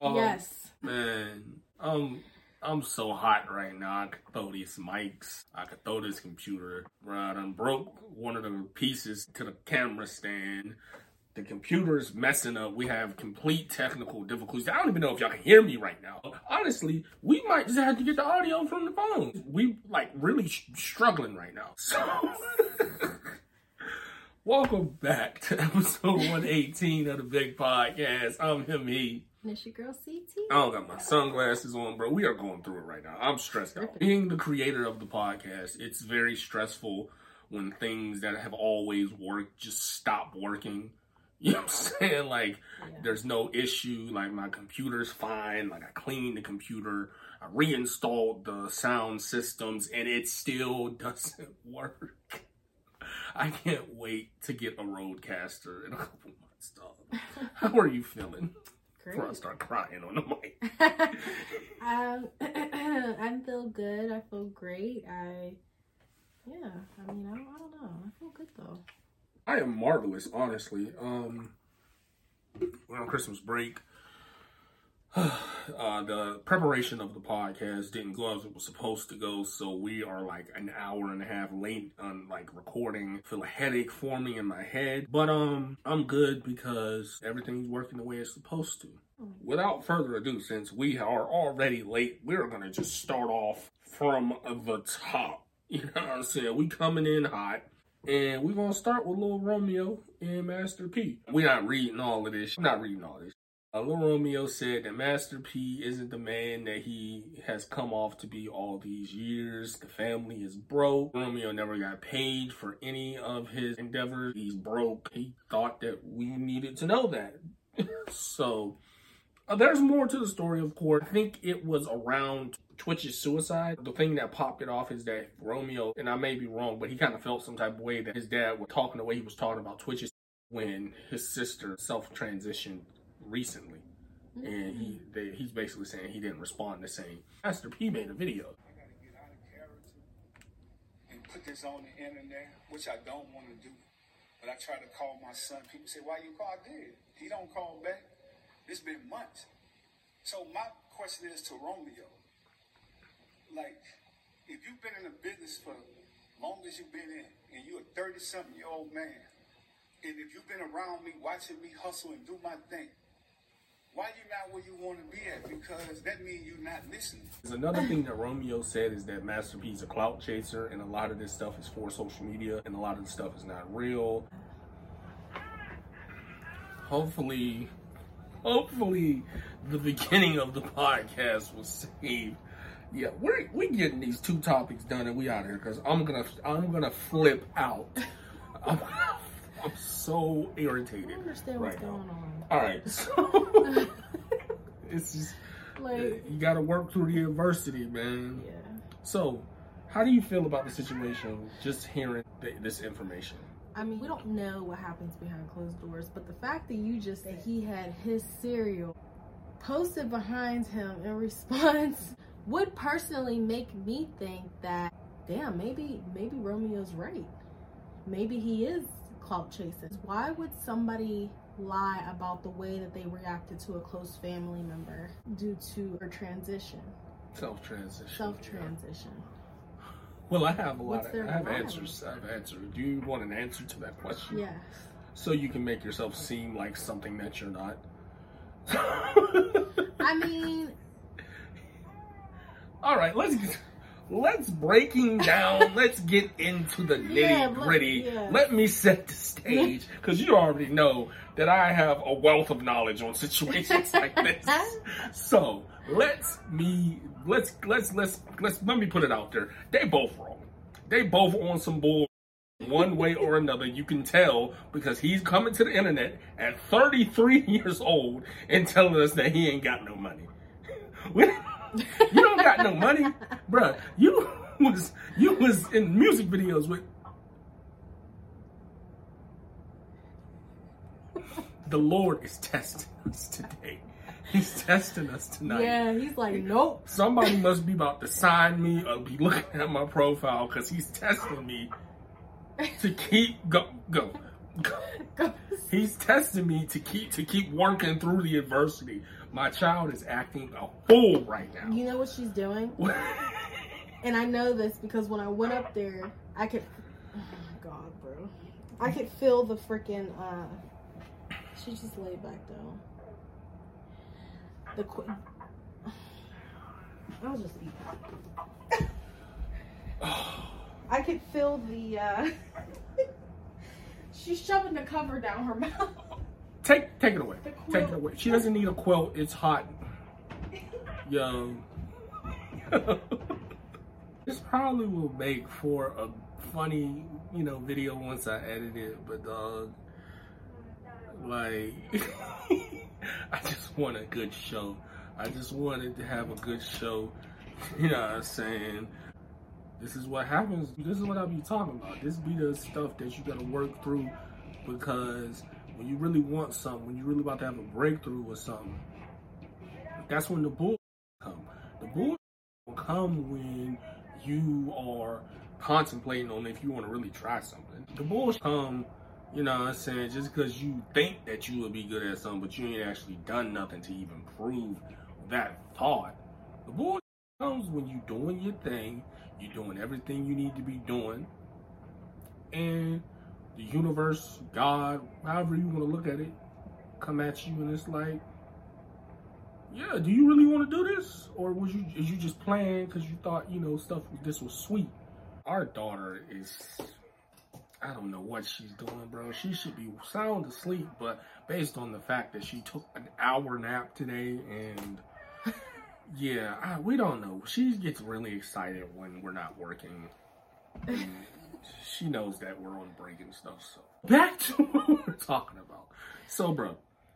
Yes. Man, I'm so hot right now. I could throw these mics. I could throw this computer. Right, I broke one of the pieces to the camera stand. The computer's messing up. We have complete technical difficulties. I don't even know if y'all can hear me right now. Honestly, we might just have to get the audio from the phone. We really struggling right now. So, welcome back to episode 118 of the Big Podcast. I'm him, he. And it's your girl, CT. I don't got my sunglasses on, bro. We are going through it right now. I'm stressed out. Being the creator of the podcast, it's very stressful when things that have always worked just stop working. You know what I'm saying? There's no issue. My computer's fine. I cleaned the computer. I reinstalled the sound systems, and it still doesn't work. I can't wait to get a Rodecaster in a couple months, dog. How are you feeling? Great. Before I start crying on the mic. I feel good. I feel great. I don't know. I feel good, though. I am marvelous, honestly. We're on Christmas break. The preparation of the podcast didn't go as it was supposed to go, so we are an hour and a half late on recording. I feel a headache forming in my head, but I'm good because everything's working the way it's supposed to. Without further ado, since we are already late, we're gonna just start off from the top. You know what I'm saying? We coming in hot. And we're going to start with Lil Romeo and Master P. We're not reading all of this. I'm not reading all this. Lil Romeo said that Master P isn't the man that he has come off to be all these years. The family is broke. Romeo never got paid for any of his endeavors. He's broke. He thought that we needed to know that. So, there's more to the story, of course. I think it was around Twitch's suicide. The thing that popped it off is that Romeo, and I may be wrong, but he kind of felt some type of way that his dad was talking the way he was talking about Twitch's when his sister self-transitioned recently. And he's basically saying he didn't respond the same. Master P made a video. I gotta get out of character and put this on the internet, which I don't want to do. But I try to call my son. People say, why you call? I did. He don't call back. It's been months. So my question is to Romeo. If you've been in the business for long as you've been in, and you're a 30-something-year-old man, and if you've been around me, watching me hustle and do my thing, why you not where you want to be at? Because that means you're not listening. There's another thing that Romeo said is that Master P is a clout chaser, and a lot of this stuff is for social media, and a lot of this stuff is not real. Hopefully, the beginning of the podcast will save. Yeah, we getting these two topics done and we out here because I'm gonna flip out. I'm so irritated. I don't understand what's going on. All right, so it's just you got to work through the adversity, man. Yeah. So, how do you feel about the situation? Just hearing this information. I mean, we don't know what happens behind closed doors, but the fact that you just said he had his cereal posted behind him in response would personally make me think that, damn, maybe Romeo's right. Maybe he is clout chasing. Why would somebody lie about the way that they reacted to a close family member due to her transition? Self-transition. Well, I have answers. I have answers. Do you want an answer to that question? Yes. So you can make yourself seem like something that you're not. I mean, all right, let's breaking down. Let's get into the nitty gritty. Let me set the stage because you already know that I have a wealth of knowledge on situations like this. So let me put it out there. They both wrong. They both on some bull. One way or another, you can tell because he's coming to the internet at 33 years old and telling us that he ain't got no money. You don't got no money, bruh. You was in music videos with. The Lord is testing us today. He's testing us tonight. Yeah, he's like, nope. Somebody must be about to sign me or be looking at my profile because he's testing me to keep go. He's testing me to keep working through the adversity My child is acting a fool right now. You know what she's doing? And I know this because when I went up there, I could... Oh my God, bro. I could feel the freaking... She just laid back down. I'll just eat. I could feel the... She's shoving the cover down her mouth. Take it away. Take it away. She doesn't need a quilt. It's hot. Yo. This probably will make for a funny, video once I edit it. But dog, like, I just want a good show. I just wanted to have a good show. You know what I'm saying? This is what happens. This is what I be talking about. This be the stuff that you gotta work through, because when you really want something, when you really about to have a breakthrough or something, that's when the bull come. The bull will come when you are contemplating on if you want to really try something. The bull come, you know what I'm saying, just because you think that you would be good at something, but you ain't actually done nothing to even prove that thought. The bull comes when you doing your thing, you're doing everything you need to be doing, and the universe, God, however you want to look at it, come at you and it's like, yeah, do you really want to do this? Or is you just playing because you thought, this was sweet? Our daughter is, I don't know what she's doing, bro. She should be sound asleep, but based on the fact that she took an hour nap today, and yeah, we don't know. She gets really excited when we're not working. She knows that we're on break and stuff. So back to what we're talking about. So, bro,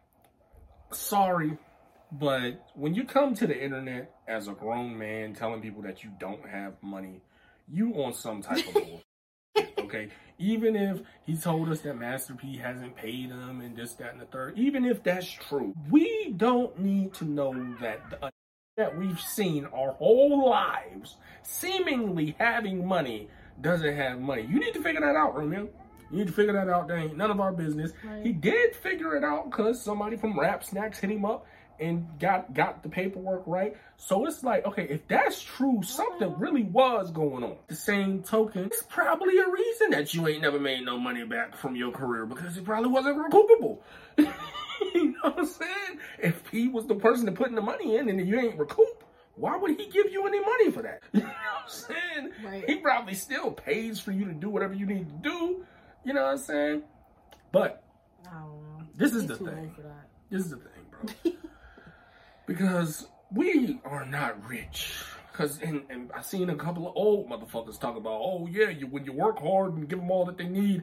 sorry, but when you come to the internet as a grown man telling people that you don't have money, you on some type of bullshit, okay? Even if he told us that Master P hasn't paid him and this, that, and the third, even if that's true, we don't need to know that we've seen our whole lives seemingly having money doesn't have money. You need to figure that out, Romeo. You need to figure that out. That ain't none of our business. Right. He did figure it out because somebody from Rap Snacks hit him up and got the paperwork right. So it's like, okay, if that's true, something really was going on. The same token, it's probably a reason that you ain't never made no money back from your career, because it probably wasn't recoupable. You know what I'm saying? If he was the person that putting the money in and you ain't recoup, why would he give you any money for that? You know what I'm saying? Right. He probably still pays for you to do whatever you need to do. You know what I'm saying? But I don't know. This is the thing. This is the thing, bro. Because we are not rich. Because and I've seen a couple of old motherfuckers talk about, oh yeah, when you work hard and give them all that they need.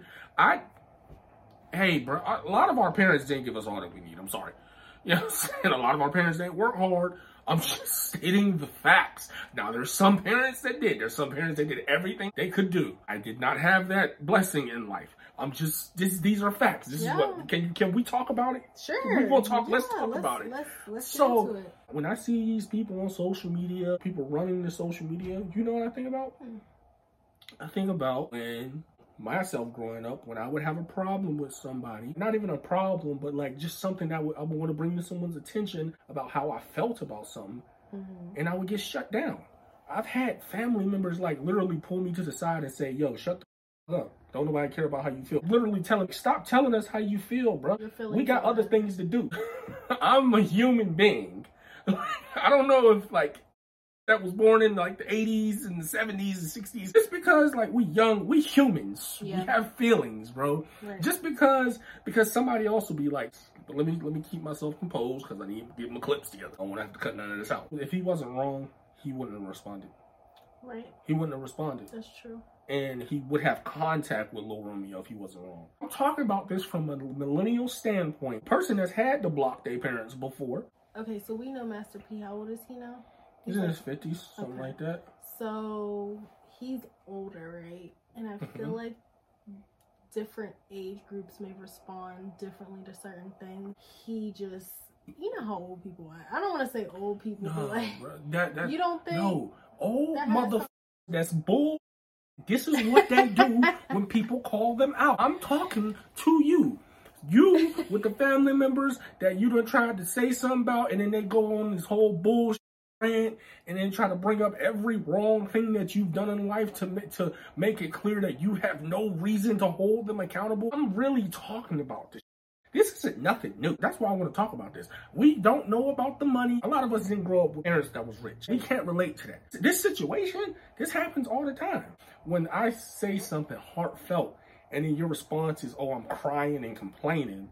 Hey, bro, a lot of our parents didn't give us all that we need. I'm sorry. You know what I'm saying? A lot of our parents didn't work hard. I'm just stating the facts. Now, there's some parents that did. There's some parents that did everything they could do. I did not have that blessing in life. I'm just, these are facts. This is what, can we talk about it? Sure. We will talk, let's talk about it. Let's get into it. When I see these people on social media, people running the social media, you know what I think about? I think about when myself growing up, when I would have a problem with somebody, not even a problem, but like just something that I would want to bring to someone's attention about how I felt about something, and I would get shut down. I've had family members like literally pull me to the side and say, yo, shut the up. Don't nobody care about how you feel. Literally stop telling us how you feel, bro. We got other things to do. I'm a human being. I don't know if that was born in like the 80s and the 70s and 60s. Just because we humans, we have feelings, bro. Right. Just because somebody else will be like, but let me keep myself composed because I need to get my clips together. I won't have to cut none of this out. If he wasn't wrong, he wouldn't have responded. Right. He wouldn't have responded. That's true. And he would have contact with Lil Romeo if he wasn't wrong. I'm talking about this from a millennial standpoint. Person that's had to block their parents before. Okay, so we know Master P. How old is he now? He's in his 50s, something like that. So he's older, right? And I feel like different age groups may respond differently to certain things. He just, you know how old people are. I don't want to say old people, but bro, you don't think? No, old motherfucker, that's bull. This is what they do when people call them out. I'm talking to you. You with the family members that you done tried to say something about, and then they go on this whole bullshit rant and then try to bring up every wrong thing that you've done in life to make it clear that you have no reason to hold them accountable. I'm really talking about this. This isn't nothing new. That's why I want to talk about this. We don't know about the money. A lot of us didn't grow up with parents that was rich. We can't relate to that. This situation, this happens all the time. When I say something heartfelt and then your response is, oh, I'm crying and complaining.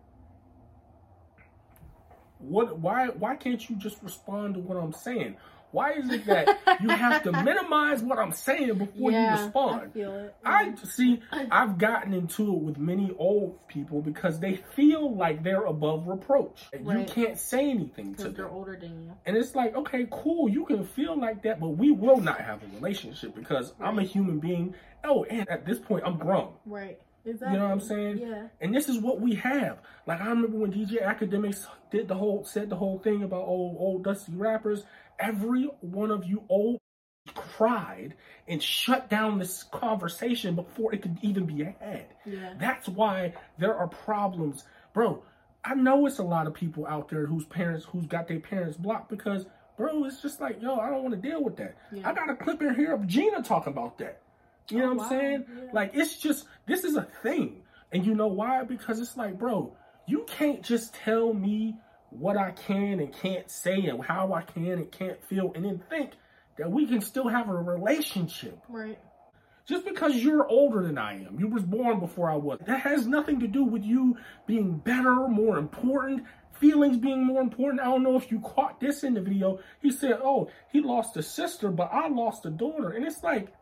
Why can't you just respond to what I'm saying? Why is it that you have to minimize what I'm saying before you respond? I feel it. I've gotten into it with many old people because they feel like they're above reproach. Right. You can't say anything to them. They're older than you. And it's like, okay, cool, you can feel like that, but we will not have a relationship because I'm a human being. Oh, and at this point, I'm grown. Right. Exactly. You know what I'm saying? Yeah. And this is what we have. Like, I remember when DJ Academics said the whole thing about old dusty rappers. Every one of you old cried and shut down this conversation before it could even be had. Yeah. That's why there are problems. Bro, I know it's a lot of people out there who's got their parents blocked because, bro, it's just like, yo, I don't want to deal with that. Yeah. I got a clip in here of Gina talking about that. You know what I'm saying? Yeah. Like, it's just, this is a thing. And you know why? Because it's like, bro, you can't just tell me what I can and can't say and how I can and can't feel and then think that we can still have a relationship. Right. Just because you're older than I am. You was born before I was. That has nothing to do with you being better, more important, feelings being more important. I don't know if you caught this in the video. He said, oh, he lost a sister, but I lost a daughter. And it's like,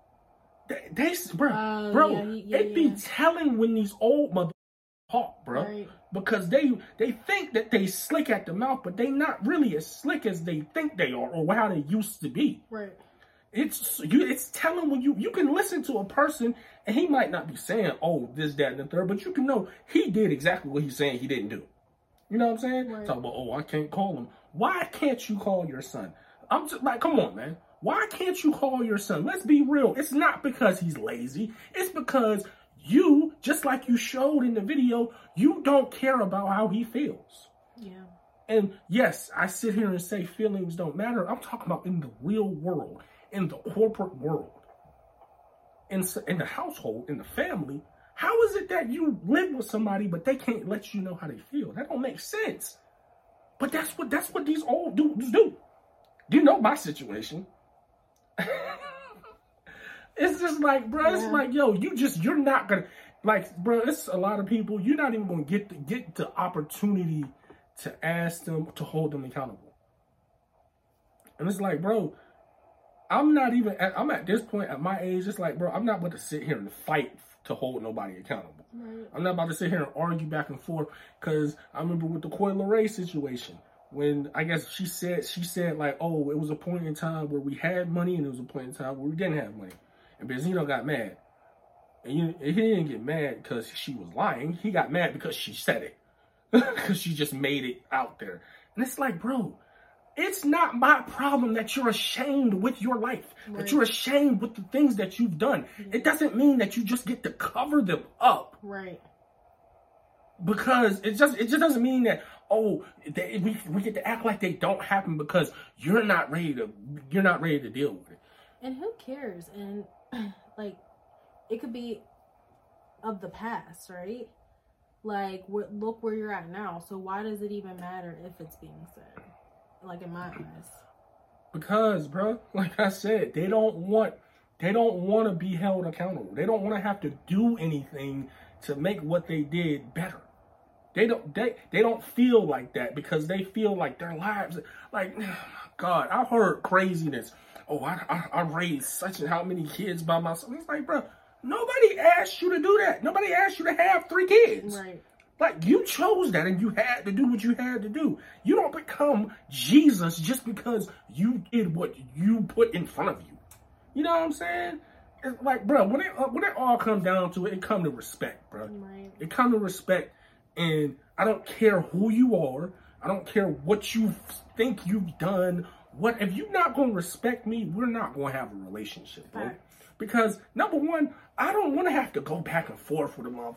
it'd be telling when these old mother talk, bro. Right. Because they think that they slick at the mouth, but they not really as slick as they think they are or how they used to be. Right. It's telling when you can listen to a person and he might not be saying, oh, this, that, and the third, but you can know he did exactly what he's saying he didn't do. You know what I'm saying? Right. Talk about, oh, I can't call him. Why can't you call your son? I'm just like, come on, man. Why can't you call your son? Let's be real. It's not because he's lazy. It's because you, just like you showed in the video, you don't care about how he feels. Yeah. And yes, I sit here and say feelings don't matter. I'm talking about in the real world, in the corporate world, in the household, in the family. How is it that you live with somebody, but they can't let you know how they feel? That don't make sense. But that's what these old dudes do. You know my situation. It's just like, bro, it's like, yo, you're not gonna, like, bro, it's a lot of people, you're not even gonna get the opportunity to ask them, to hold them accountable. And it's like, bro, I'm at this point at my age, it's like, bro, I'm not about to sit here and fight to hold nobody accountable. Right. I'm not about to sit here and argue back and forth, because I remember with the Coi Leray situation, when I guess she said like, oh, it was a point in time where we had money and it was a point in time where we didn't have money. And Benzino got mad. And he didn't get mad because she was lying. He got mad because she said it. Because she just made it out there. And it's like, bro, it's not my problem that you're ashamed with your life. Right. That you're ashamed with the things that you've done. Mm-hmm. It doesn't mean that you just get to cover them up. Right. Because it just doesn't mean that, oh, we get to act like they don't happen because you're not ready to deal with it. And who cares? And like, it could be of the past, right? Like, look where you're at now. So why does it even matter if it's being said? Like, in my eyes. Because, bro, like I said, they don't want to be held accountable. They don't want to have to do anything to make what they did better. They don't feel like that because they feel like their lives, like, God, I've heard craziness. Oh, I raised such and how many kids by myself. It's like, bro, nobody asked you to do that. Nobody asked you to have 3 kids. Right. Like, you chose that and you had to do what you had to do. You don't become Jesus just because you did what you put in front of you. You know what I'm saying? It's like, bro, when it all comes down to it, it comes to respect, bro. Right. It comes to respect. And I don't care who you are. I don't care what you think you've done. If you're not going to respect me, we're not going to have a relationship, bro. Right. Because, number one, I don't want to have to go back and forth with a motherfucker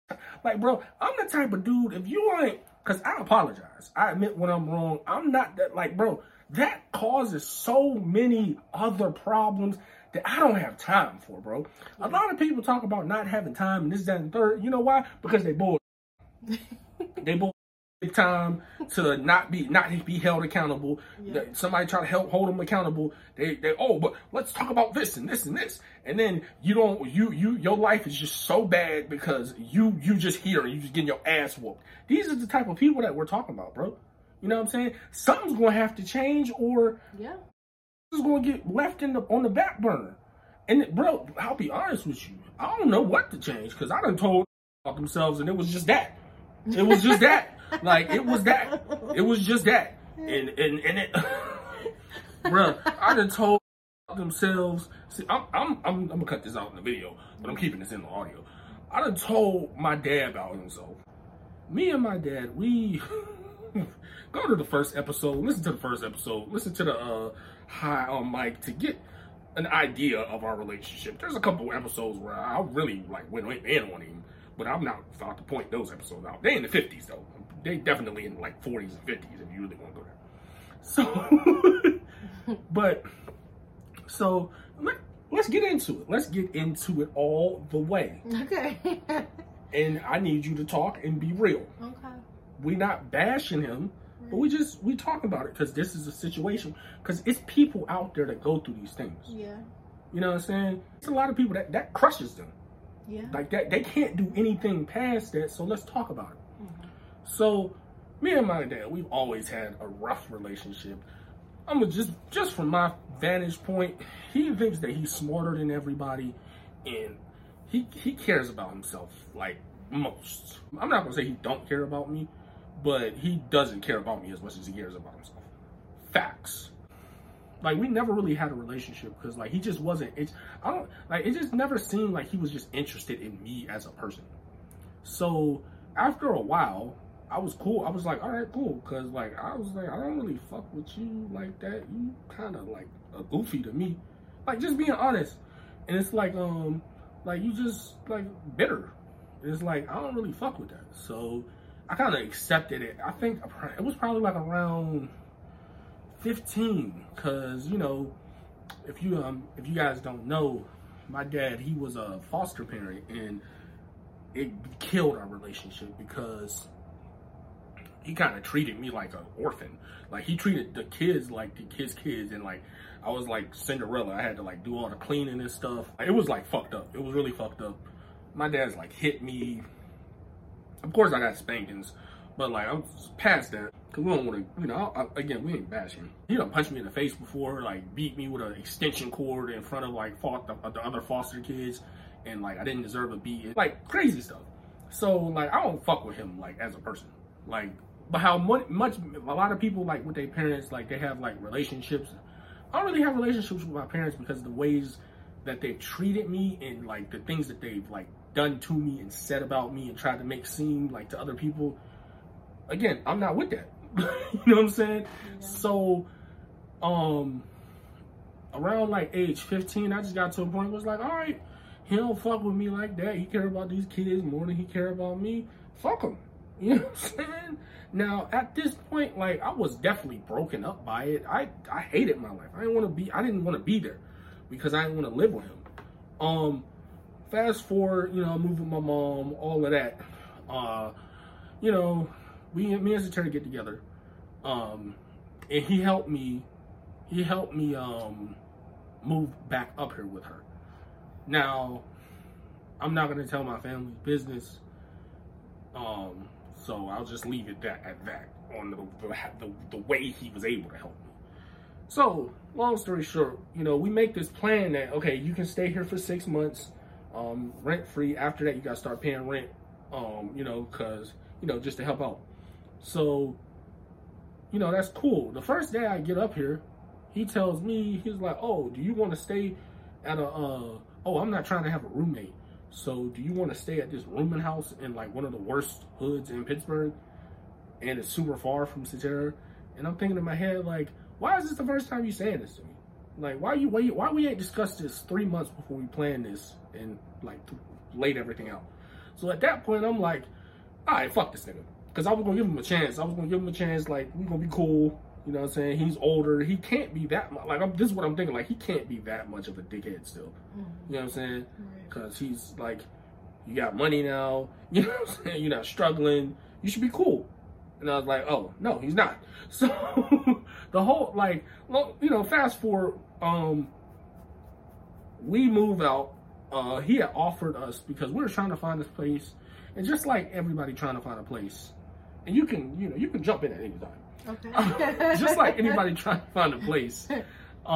Like, bro, I'm the type of dude, if you ain't, because I apologize. I admit when I'm wrong. I'm not that, like, bro, that causes so many other problems that I don't have time for, bro. A lot of people talk about not having time and this, that, and third. You know why? Because they bored. They bored. Time to not be held accountable. Yeah. Somebody try to hold them accountable. They oh, but let's talk about this and this and this. And then your life is just so bad because you just here and you just getting your ass whooped. These are the type of people that we're talking about, bro. You know what I'm saying? Something's gonna have to change, or it's gonna get left on the back burner. And bro, I'll be honest with you, I don't know what to change because I done told about themselves and it was just that. It was just that. Like, it was that. It was just that. And it, bruh, I done told themselves, see, I'm gonna cut this out in the video, but I'm keeping this in the audio. I done told my dad about himself. Me and my dad, we go to the first episode, listen to the first episode, listen to the High on Mike to get an idea of our relationship. There's a couple episodes where I really like went in on him, but I'm not about to point those episodes out. They in the 50s though. They definitely in like 40s and 50s if you really want to go there. So, but, so let's get into it. Let's get into it all the way. Okay. And I need you to talk and be real. Okay. We're not bashing him, but we talk about it because this is a situation. Because it's people out there that go through these things. Yeah. You know what I'm saying? It's a lot of people that crushes them. Yeah. Like that, they can't do anything past that. So let's talk about it. So, me and my dad, we've always had a rough relationship. I'm just from my vantage point, he thinks that he's smarter than everybody, and he cares about himself like most. I'm not gonna say he don't care about me, but he doesn't care about me as much as he cares about himself. Facts. Like, we never really had a relationship because like he just wasn't. It just never seemed like he was just interested in me as a person. So after a while, I was cool. I was like, all right, cool. Cause like, I was like, I don't really fuck with you like that. You kind of like a goofy to me. Like, just being honest. And it's like you just like bitter. And it's like, I don't really fuck with that. So I kind of accepted it. I think it was probably like around 15. Cause you know, if you guys don't know, my dad, he was a foster parent, and it killed our relationship because he kind of treated me like an orphan. Like, he treated the kids like his kids, and like I was like Cinderella. I had to like do all the cleaning and stuff. It was like fucked up. It was really fucked up. My dad's like hit me. Of course I got spankings, but like I'm past that because we don't want to, you know, again, we ain't bashing. He done punched me in the face before, like beat me with an extension cord in front of like the other foster kids, and like I didn't deserve a beating, like crazy stuff. So like I don't fuck with him like as a person. Like, but how much a lot of people like with their parents, like they have like relationships. I don't really have relationships with my parents because of the ways that they've treated me and like the things that they've like done to me and said about me and tried to make seem like to other people. Again, I'm not with that. You know what I'm saying? Yeah. So, around like age 15, I just got to a point where it's like, all right, he don't fuck with me like that. He care about these kids more than he care about me. Fuck him. You know what I'm saying? Now, at this point, like, I was definitely broken up by it. I hated my life. I didn't want to be there because I didn't want to live with him. Fast forward, you know, I moved with my mom, all of that. You know, me and Satara get together. And he helped me move back up here with her. Now, I'm not going to tell my family's business. So I'll just leave it at that on the way he was able to help me. So, long story short, you know, we make this plan that, okay, you can stay here for 6 months, rent free. After that, you got to start paying rent, you know, because, you know, just to help out. So, you know, that's cool. The first day I get up here, he tells me, he's like, oh, do you want to stay at I'm not trying to have a roommate. So do you want to stay at this rooming house in like one of the worst hoods in Pittsburgh? And it's super far from Satara. And I'm thinking in my head, like, why is this the first time you saying this to me? Like, why we ain't discussed this 3 months before we planned this and like laid everything out? So at that point, I'm like, all right, fuck this nigga. Because I was going to give him a chance. Like, we're going to be cool. You know what I'm saying? He's older. He can't be that much. Like, this is what I'm thinking. Like, he can't be that much of a dickhead still. You know what I'm saying? Because he's like, you got money now. You know what I'm saying? You're not struggling. You should be cool. And I was like, oh, no, he's not. So, the whole, like, you know, fast forward, we move out. He had offered us, because we were trying to find this place. And just like everybody trying to find a place, and you can jump in at any time. Okay. Just like anybody trying to find a place. It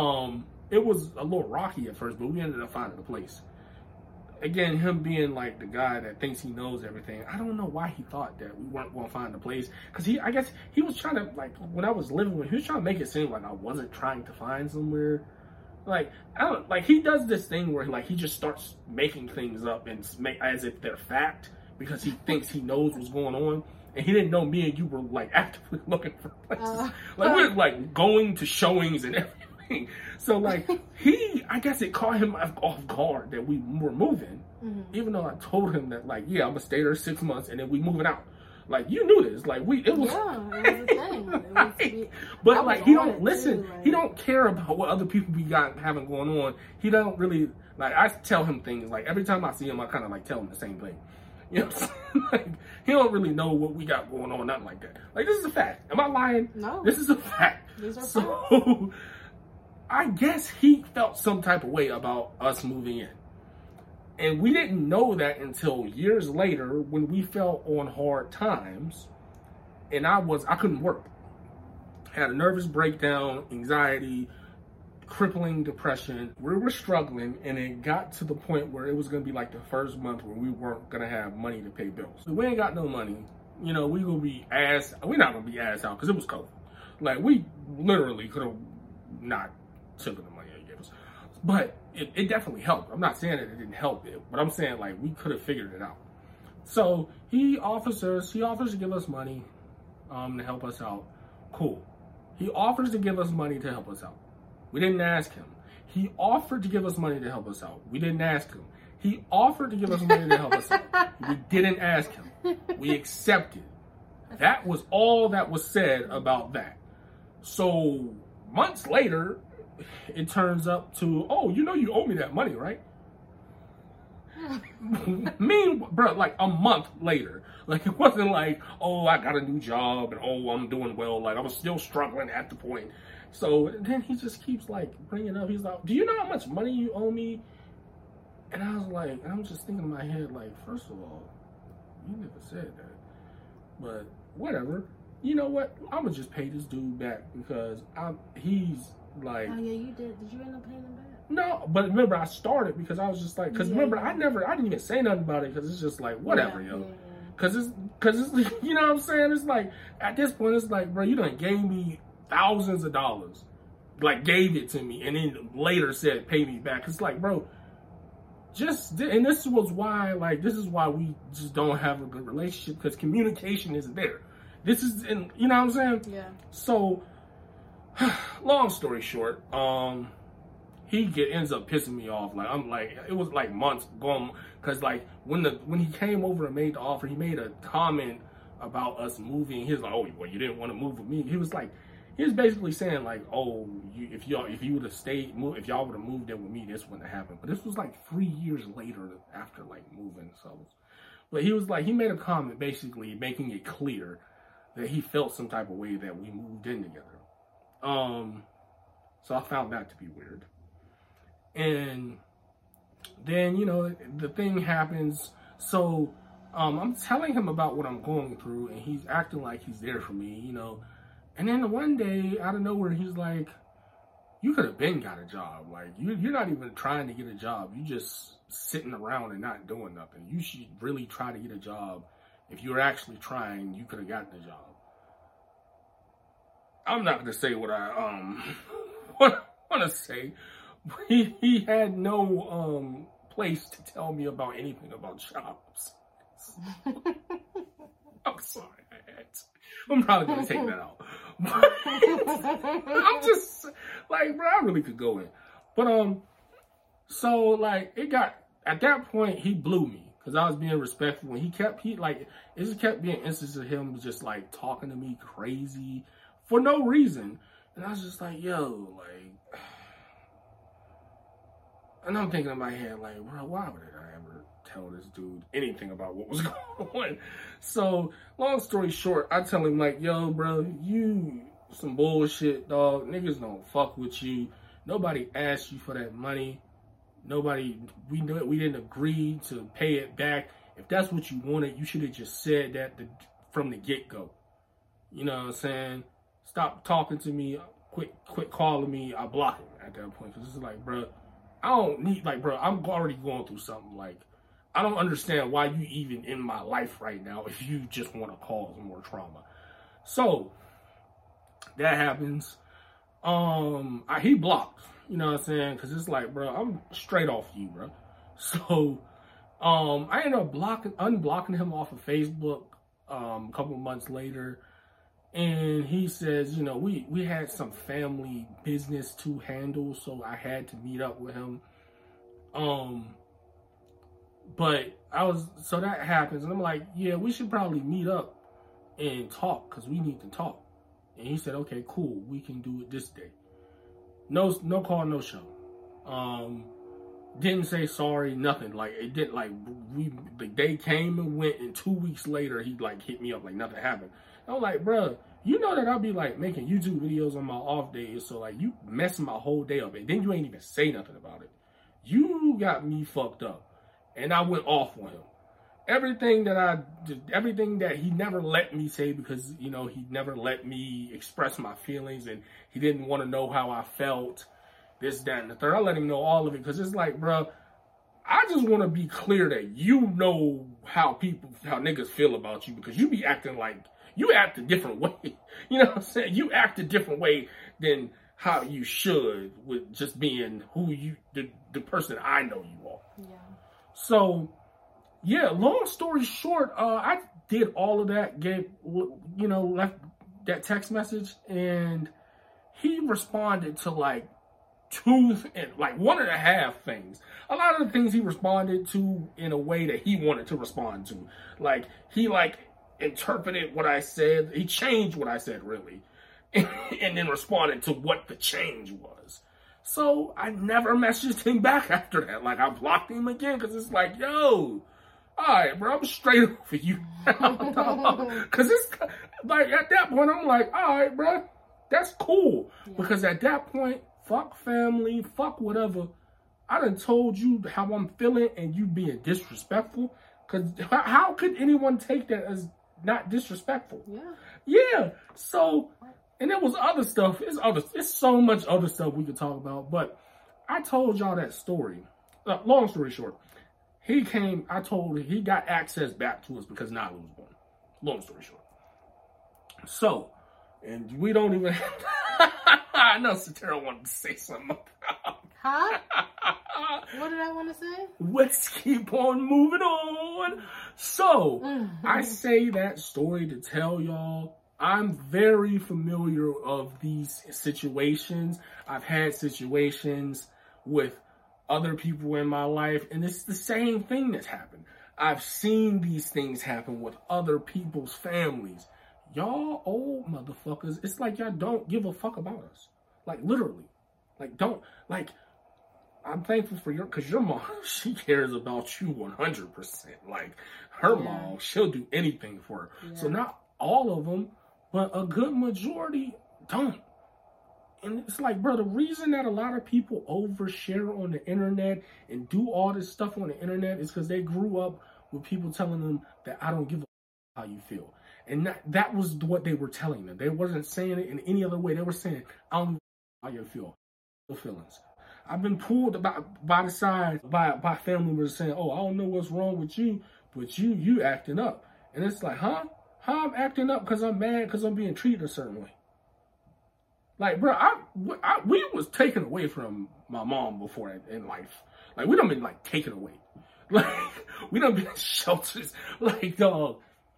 was a little rocky at first, but we ended up finding a place. Again, him being like the guy that thinks he knows everything. I don't know why he thought that we weren't going to find a place. Because I guess he was trying to, like, when I was living with him, he was trying to make it seem like I wasn't trying to find somewhere. Like, he does this thing where, like, he just starts making things up and as if they're fact, because he thinks he knows what's going on. And he didn't know me and you were, like, actively looking for places. Like, we were, like, going to showings and everything. So, like, I guess it caught him off guard that we were moving. Even though I told him that, like, yeah, I'm going to stay there 6 months and then we moving out. Like, you knew this. Like, it was... Yeah, it was a thing. But, like, he don't listen. Too, like... He don't care about what other people we got having going on. He don't really... Like, I tell him things. Like, every time I see him, I kind of, like, tell him the same thing. You know what I'm saying? Like, he don't really know what we got going on, nothing like that. Like, this is a fact. Am I lying? No. This is a fact. These are so, I guess he felt some type of way about us moving in. And we didn't know that until years later when we fell on hard times. And I couldn't work. Had a nervous breakdown, anxiety, crippling depression. We were struggling, and it got to the point where it was going to be like the first month where we weren't going to have money to pay bills. So we ain't got no money. You know, we're not going to be ass out because it was COVID. Like, we literally could have not taken the money they gave us. But it definitely helped. I'm not saying that it didn't help it, but I'm saying, like, we could have figured it out. So he offers to give us money to help us out. Cool. He offers to give us money to help us out. We didn't ask him. He offered to give us money to help us out. We didn't ask him. He offered to give us money to help us out. We didn't ask him. We accepted. That was all that was said about that. So months later, it turns up to, oh, you know you owe me that money, right? Bro, like a month later. Like, it wasn't like, oh, I got a new job and, oh, I'm doing well. Like, I was still struggling at the point. So then he just keeps, like, bringing up. He's like, do you know how much money you owe me? And I was like, I'm just thinking in my head, like, first of all, you never said that. But whatever. You know what? I'm going to just pay this dude back because he's like... Oh, yeah, you did. Did you end up paying him back? No, but remember, I started because I was just like... Because remember, I didn't even say nothing about it because it's just like, whatever, yo. Because it's, you know what I'm saying? It's like, at this point, it's like, bro, you done gave me thousands of dollars, like gave it to me, and then later said pay me back. It's like, bro, and this was why, like, this is why we just don't have a good relationship, because communication isn't there. You know what I'm saying? Yeah. So, long story short, he ends up pissing me off. Like, I'm like, it was like months going, because like when he came over and made the offer, he made a comment about us moving. He was like, oh, well, you didn't want to move with me. He was basically saying, like, oh, if y'all would have if y'all would have moved in with me, this wouldn't have happened. But this was like 3 years later after, like, moving. So, but he was like, he made a comment basically making it clear that he felt some type of way that we moved in together. So I found that to be weird. And then, you know, the thing happens. So I'm telling him about what I'm going through, and he's acting like he's there for me, you know. And then one day, out of nowhere, he's like, you could have been got a job. Like, you're not even trying to get a job. You just sitting around and not doing nothing. You should really try to get a job. If you were actually trying, you could have gotten a job. I'm not going to say what I want to say. He had no place to tell me about anything about jobs. I'm sorry. I'm probably going to take that out. I'm just, like, bro, I really could go in. But, so, like, at that point, he blew me. because I was being respectful, and it just kept being instances of him just like talking to me crazy for no reason. And I was just like, yo, like, and I'm thinking in my head, like, bro, why would I ever tell this dude anything about what was going on? So, long story short, I tell him, like, yo, bro, you some bullshit, dog. Niggas don't fuck with you. Nobody asked you for that money. We didn't agree to pay it back. If that's what you wanted, you should have just said that from the get-go. You know what I'm saying? Stop talking to me. Quit calling me. I block him at that point. Because it's like, bro, I don't need, like, bro, I'm already going through something. Like, I don't understand why you even in my life right now if you just want to cause more trauma. So, that happens. He blocked. You know what I'm saying? Because it's like, bro, I'm straight off you, bro. So, I ended up unblocking him off of Facebook a couple months later. And he says, you know, we had some family business to handle, so I had to meet up with him. But so that happens, and I'm like, yeah, we should probably meet up and talk, because we need to talk. And he said, okay, cool, we can do it this day. No call, no show. Didn't say sorry, nothing. Like, it didn't, like, the day came and went, and 2 weeks later, he, like, hit me up like nothing happened. I was like, bro, you know that I'll be, like, making YouTube videos on my off days, so, like, you messing my whole day up, and then you ain't even say nothing about it. You got me fucked up. And I went off on him. Everything that he never let me say, because, you know, he never let me express my feelings, and he didn't want to know how I felt, this, that, and the third. I let him know all of it, because it's like, bro, I just want to be clear that you know how niggas feel about you, because you be acting like, you act a different way. You know what I'm saying? You act a different way than how you should, with just being the person I know you are. Yeah. So, yeah, long story short, I did all of that, left that text message, and he responded to like 1.5 things. A lot of the things he responded to in a way that he wanted to respond to. Like, he interpreted what I said. He changed what I said, really, and then responded to what the change was. So I never messaged him back after that. Like, I blocked him again, because it's like, yo, all right, bro, I'm straight up for you. Because it's like, at that point, I'm like, all right, bro, that's cool. Yeah. Because at that point, fuck family, fuck whatever. I done told you how I'm feeling, and you being disrespectful. Because how could anyone take that as not disrespectful? Yeah. Yeah. So, and there was other stuff. It's so much other stuff we could talk about. But I told y'all that story. Long story short, he got access back to us because Nala was born. Long story short. So, and we don't even... I know Satara wanted to say something. Huh? What did I want to say? Let's keep on moving on. So, I say that story to tell y'all, I'm very familiar of these situations. I've had situations with other people in my life, and it's the same thing that's happened. I've seen these things happen with other people's families. Y'all old motherfuckers, it's like y'all don't give a fuck about us. Like, literally. Like, don't, like, I'm thankful for because your mom, she cares about you 100%. Like, her mom, she'll do anything for her. Yeah. So not all of them, but a good majority don't. And it's like, bro, the reason that a lot of people overshare on the internet and do all this stuff on the internet is because they grew up with people telling them that I don't give a how you feel. And that was what they were telling them. They wasn't saying it in any other way. They were saying, I don't know how you feel. No feelings. I've been pulled by the side by family members saying, oh, I don't know what's wrong with you, but you acting up. And it's like, huh? How I'm acting up because I'm mad because I'm being treated a certain way. Like, bro, we was taken away from my mom before in life. Like, we done been, like, taken away. Like, we done been in shelters. Like, dog.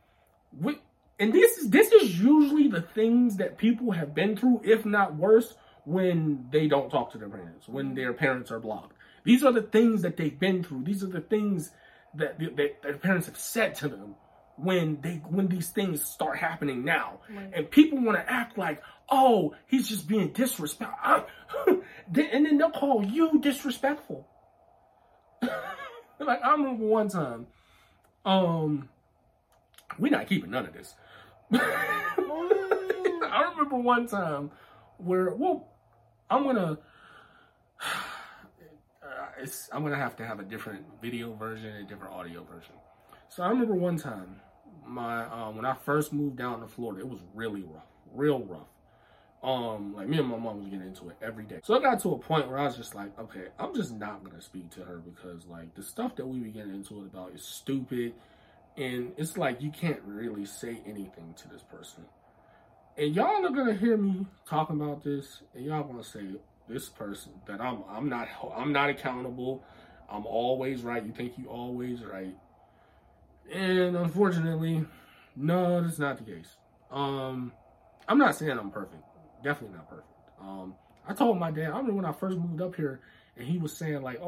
And this is usually the things that people have been through, if not worse, when they don't talk to their parents, when their parents are blocked. These are the things that they've been through. These are the things that their parents have said to them when these things start happening now. Right. And people want to act like, oh, he's just being disrespectful. And then they'll call you disrespectful. Like, I remember one time, we're not keeping none of this. I remember one time where, I'm gonna have a different video version and a different audio version. So I remember one time, when I first moved down to Florida, it was really rough, real rough. Like, me and my mom was getting into it every day. So I got to a point where I was just like, okay, I'm just not gonna speak to her because, like, the stuff that we be getting into it about is stupid, and it's like you can't really say anything to this person. And y'all are gonna hear me talking about this, and y'all gonna say, this person that I'm not accountable. I'm always right. You think you always right. And unfortunately, no, that's not the case. I'm not saying I'm perfect. Definitely not perfect. I told my dad, I remember when I first moved up here, and he was saying like,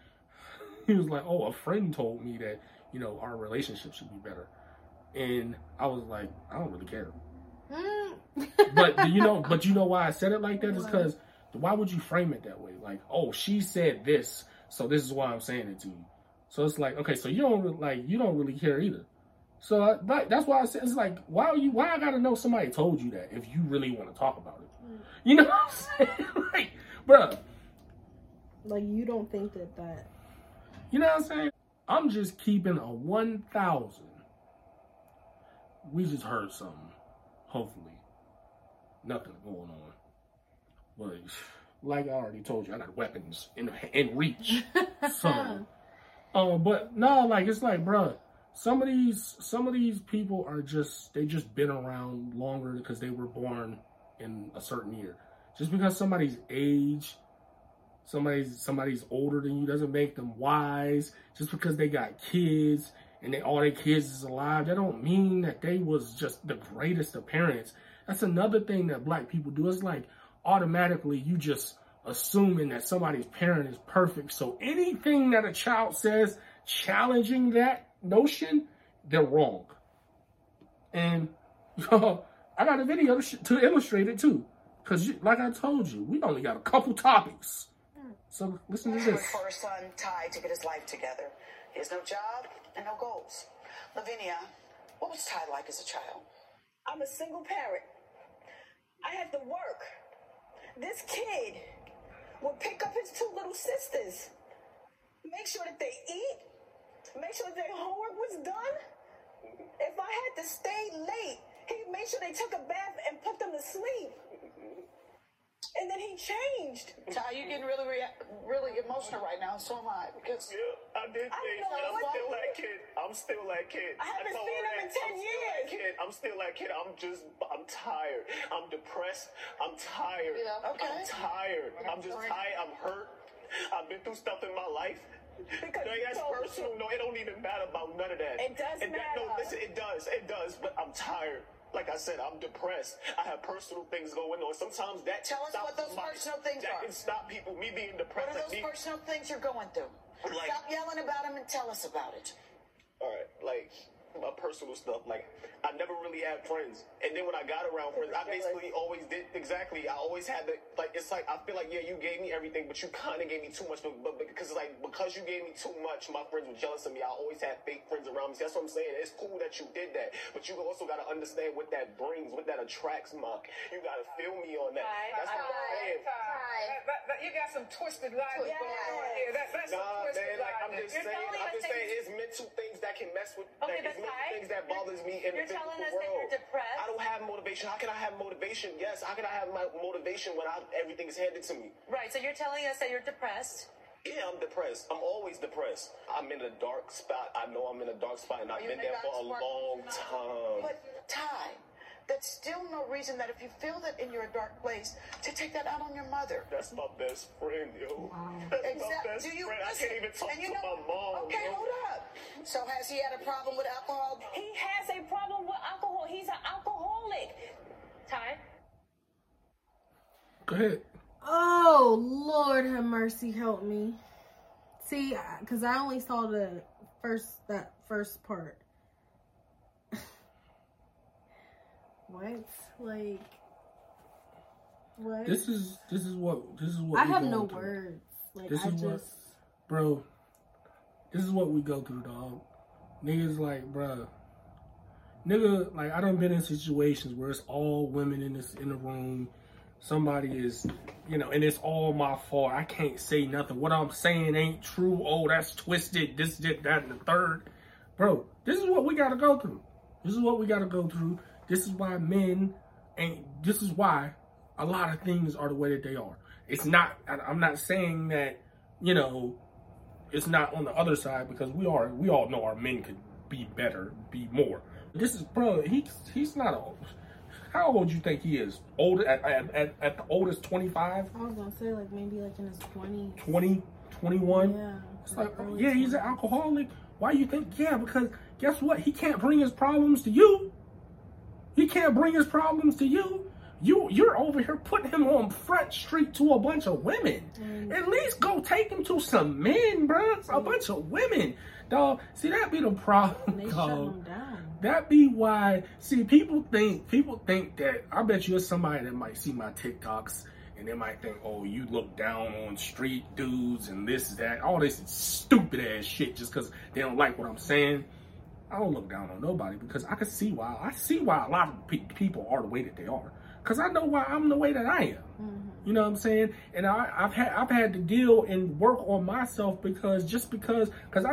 a friend told me that, you know, our relationship should be better. And I was like, I don't really care. But you know why I said it like that is because why would you frame it that way? Like, oh, she said this, so this is why I'm saying it to you. So it's like, okay, so you don't really care either. So that's why I said, it's like, why I gotta know somebody told you that if you really want to talk about it? You know what I'm saying? Like, bruh. Like, you don't think that. You know what I'm saying? I'm just keeping a 1,000. We just heard something. Hopefully. Nothing going on. But like I already told you, I got weapons in reach. So, but no, like, it's like, bruh, some of these people are they just been around longer because they were born in a certain year. Just because somebody's age, somebody's older than you doesn't make them wise. Just because they got kids and all their kids is alive, that don't mean that they was just the greatest of parents. That's another thing that black people do. It's like, automatically you just assuming that somebody's parent is perfect. So anything that a child says challenging that notion, they're wrong. And I got a video to illustrate it too. Because like I told you, we only got a couple topics. So listen to this. For her son, Ty, to get his life together. He has no job and no goals. Lavinia, what was Ty like as a child? I'm a single parent. I had to work. This kid would pick up his two little sisters, make sure that they eat, make sure that their homework was done. If I had to stay late, he'd make sure they took a bath and put them to sleep. And then he changed. Ty, you're getting really emotional right now, and so am I. Because I did things, and I'm still that kid. I'm still that kid. I haven't seen him in 10 years. I'm still that kid. I'm tired. I'm depressed. I'm tired. Yeah, okay. I'm tired. I'm just tired. I'm hurt. I've been through stuff in my life. That's personal. No, it don't even matter about none of that. It does matter. No, listen, it does. It does. But I'm tired. Like I said, I'm depressed. I have personal things going on. Sometimes that tell us what those personal things are. That can stop people. Me being depressed. What are those personal things you're going through? Like, stop yelling about them and tell us about it. All right, like my personal stuff. Like, I never really had friends, and then when I got around friends, I basically always did exactly. I always had the it's like I feel like you gave me everything, but you kind of gave me too much. But because you gave me too much, my friends were jealous of me. I always had fake friends around me. So that's what I'm saying. It's cool that you did that, but you also got to understand what that brings, what that attracts, Mark. You got to feel me on that. That's what I'm saying. You got some twisted logic going on here. That's some twisted logic. I'm just saying, it's mental things that can mess with. Okay, but things that bothers me in the physical world. You're telling us that you're depressed? I don't have motivation. How can I have motivation? Yes, how can I have my motivation when everything is handed to me? Right, so you're telling us that you're depressed. Yeah, I'm depressed. I'm always depressed. I'm in a dark spot. I know I'm in a dark spot, and I've been there for a long time. But, Ty, that's still no reason that if you feel that in your dark place, to take that out on your mother. That's my best friend, yo. Wow. That's my best friend. I can't even talk to my mom. Okay, hold up. So has he had a problem with alcohol? He has a problem with alcohol. He's an alcoholic. Ty? Go ahead. Oh, Lord have mercy, help me. See, because I only saw the first part. What? Like, what? This is what I have no words. Like, this is what we go through, dog. Niggas like, bruh. Nigga, like, I done been in situations where it's all women in the room. Somebody is, you know, and it's all my fault. I can't say nothing. What I'm saying ain't true. Oh, that's twisted. This, that, and the third. Bro, this is what we gotta go through. This is what we gotta go through. This is why this is why a lot of things are the way that they are. It's not, I'm not saying that, you know, it's not on the other side, because we all know our men could be better, be more. This is, bro, he's not old. How old do you think he is? Old at the oldest 25? I was gonna say like maybe like in his 20s. 20, 21? Yeah. It's like, yeah, he's an alcoholic. Why you think? Yeah, because guess what? He can't bring his problems to you. He can't bring his problems to you. You're over here putting him on Front Street to a bunch of women. At least go take him to some men, bro. A bunch of women. Dog, see, that be the problem, they shut him down. That be why, see, people think that, I bet you it's somebody that might see my TikToks and they might think, oh, you look down on street dudes and this, that, all this stupid ass shit just because they don't like what I'm saying. I don't look down on nobody, because I can see why. I see why a lot of people are the way that they are. Because I know why I'm the way that I am. Mm-hmm. You know what I'm saying? And I've had to deal and work on myself, because just because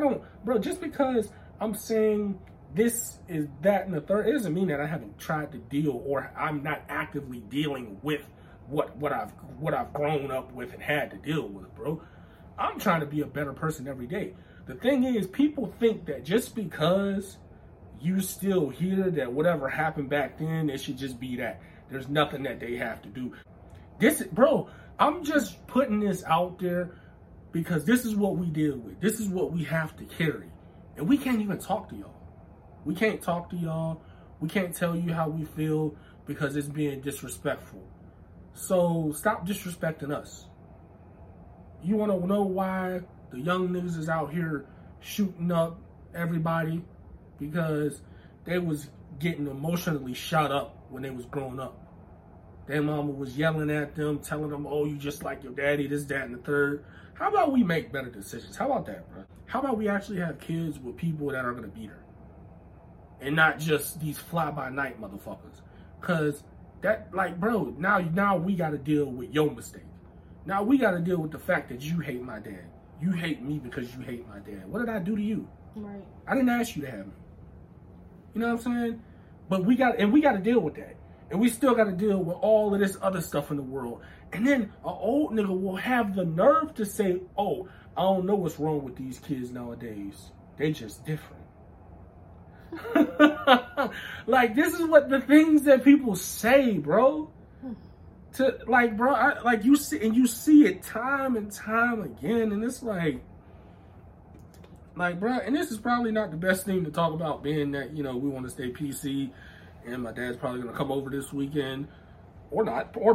I'm saying this is that and the third, it doesn't mean that I haven't tried to deal, or I'm not actively dealing with what I've grown up with and had to deal with, bro. I'm trying to be a better person every day. The thing is, people think that just because you still here, that whatever happened back then, it should just be that. There's nothing that they have to do. Bro, I'm just putting this out there because this is what we deal with. This is what we have to carry. And we can't even talk to y'all. We can't talk to y'all. We can't tell you how we feel because it's being disrespectful. So stop disrespecting us. You want to know why the young niggas is out here shooting up everybody? Because they was getting emotionally shot up when they was growing up. Their mama was yelling at them, telling them, oh, you just like your daddy, this, that, and the third. How about we make better decisions? How about that, bro? How about we actually have kids with people that are going to beat her? And not just these fly-by-night motherfuckers. Because that, like, bro, now we got to deal with your mistake. Now we got to deal with the fact that you hate my dad. You hate me because you hate my dad. What did I do to you? Right. I didn't ask you to have me. You know what I'm saying? But we got to deal with that. And we still got to deal with all of this other stuff in the world. And then an old nigga will have the nerve to say, oh, I don't know what's wrong with these kids nowadays. They just different. Like, this is what the things that people say, bro. You see it time and time again. And it's like, bro, and this is probably not the best thing to talk about, being that, you know, we want to stay PC. And my dad's probably going to come over this weekend. Or not. Or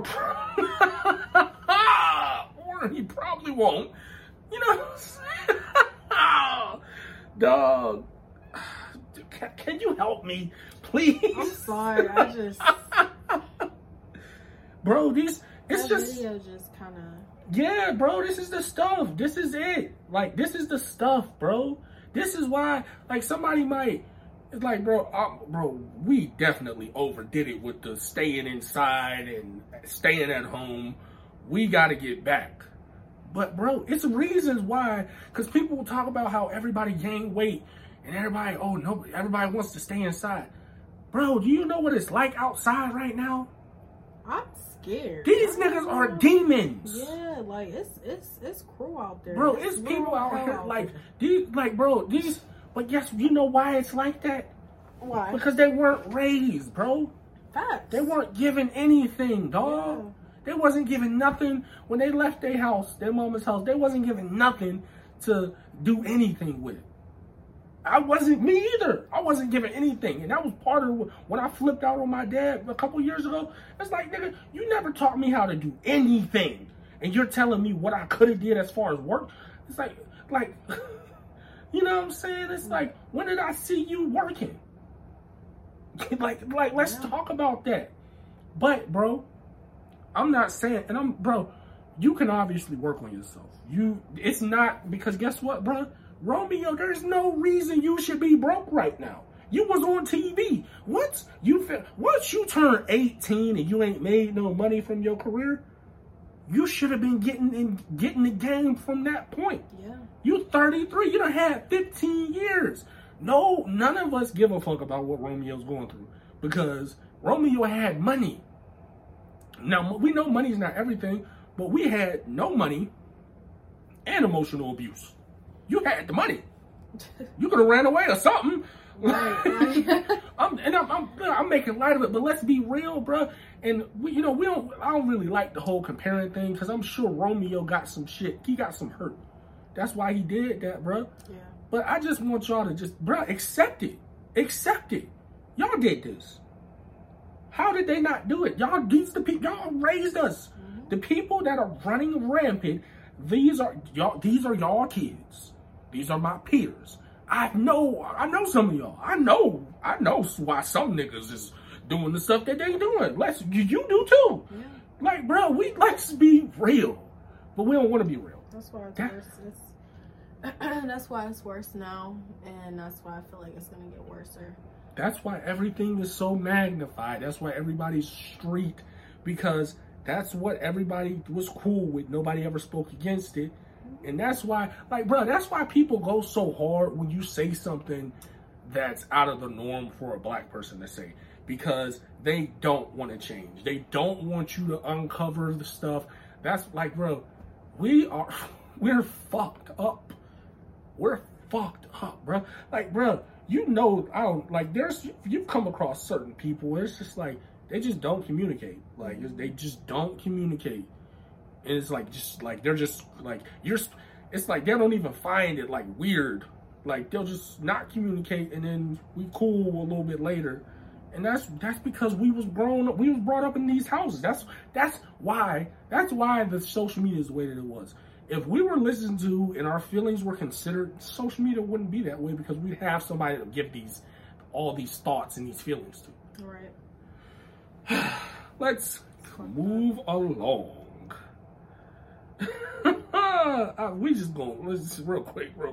he probably won't. You know what I'm saying? Dog. Can you help me, please? I'm sorry. I just... Bro, it's that just... video just kind of... Yeah, bro, this is the stuff. This is it. Like, this is the stuff, bro. This is why, like, somebody might... It's like, bro, we definitely overdid it with the staying inside and staying at home. We got to get back. But, bro, it's reasons why. Because people will talk about how everybody gained weight and everybody wants to stay inside. Bro, do you know what it's like outside right now? I'm scared. These niggas are demons. Yeah, like, it's cruel out there. Bro, it's people out here like, these, like, bro, these... But yes, you know why it's like that? Why? Because they weren't raised, bro. Facts. They weren't given anything, dog. Yeah. They wasn't given nothing. When they left their house, their mama's house, they wasn't given nothing to do anything with. I wasn't, me either. I wasn't given anything. And that was part of when I flipped out on my dad a couple years ago. It's like, nigga, you never taught me how to do anything. And you're telling me what I could have did as far as work? It's like, You know what I'm saying? It's like, when did I see you working? like, let's talk about that. But, bro, I'm not saying, bro, you can obviously work on yourself. It's not, because guess what, bro? Romeo, there's no reason you should be broke right now. You was on TV. Once you turn 18 and you ain't made no money from your career, you should have been getting the game from that point. Yeah. You 33. You done had 15 years. No, none of us give a fuck about what Romeo's going through because Romeo had money. Now, we know money's not everything, but we had no money and emotional abuse. You had the money. You could have ran away or something. Right. I'm making light of it, but let's be real, bro. And I don't really like the whole comparing thing because I'm sure Romeo got some shit. He got some hurt. That's why he did that, bro. Yeah. But I just want y'all to just, bro, accept it. Accept it. Y'all did this. How did they not do it? Y'all raised us. Mm-hmm. The people that are running rampant, these are y'all kids. These are my peers. I know some of y'all. I know why some niggas is doing the stuff that they doing. You do too. Yeah. Like, bro, let's be real. But we don't want to be real. That's why it's worse. That's why it's worse now. And that's why I feel like it's gonna get worse. That's why everything is so magnified. That's why everybody's street, because that's what everybody was cool with. Nobody ever spoke against it. And that's why, like, bro, that's why people go so hard when you say something that's out of the norm for a black person to say, because they don't want to change. They don't want you to uncover the stuff. That's like, bro, we're fucked up. We're fucked up, bro. Like, bro, you've come across certain people where it's just like, they just don't communicate. Like, they just don't communicate. And it's like, they're just like, it's like they don't even find it like weird. Like, they'll just not communicate and then we cool a little bit later. And that's because we was brought up in these houses. That's why the social media is the way that it was. If we were listened to and our feelings were considered, social media wouldn't be that way because we'd have somebody to give all these thoughts and these feelings to. Right. Let's move along. Let's real quick. What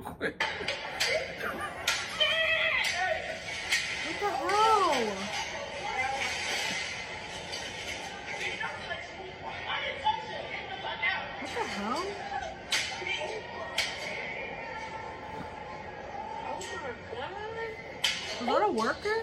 the hell? What the hell? Is that a worker?